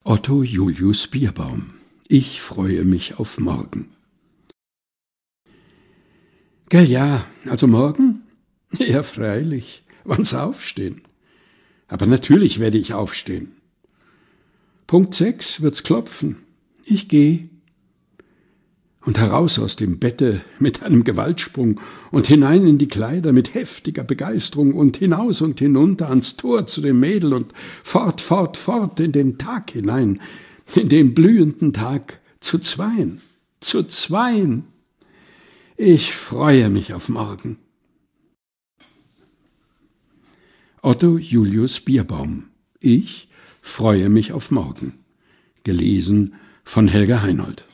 Otto Julius Bierbaum. Ich freue mich auf morgen. Gell ja, also morgen? Ja, freilich. Wann's aufstehen? Aber natürlich werde ich aufstehen. Punkt 6 wird's klopfen. Ich geh. Und heraus aus dem Bette mit einem Gewaltsprung und hinein in die Kleider mit heftiger Begeisterung und hinaus und hinunter ans Tor zu dem Mädel und fort, fort, fort in den Tag hinein, in den blühenden Tag zu zweien. Ich freue mich auf morgen. Otto Julius Bierbaum. Ich freue mich auf morgen. Gelesen von Helga Heinold.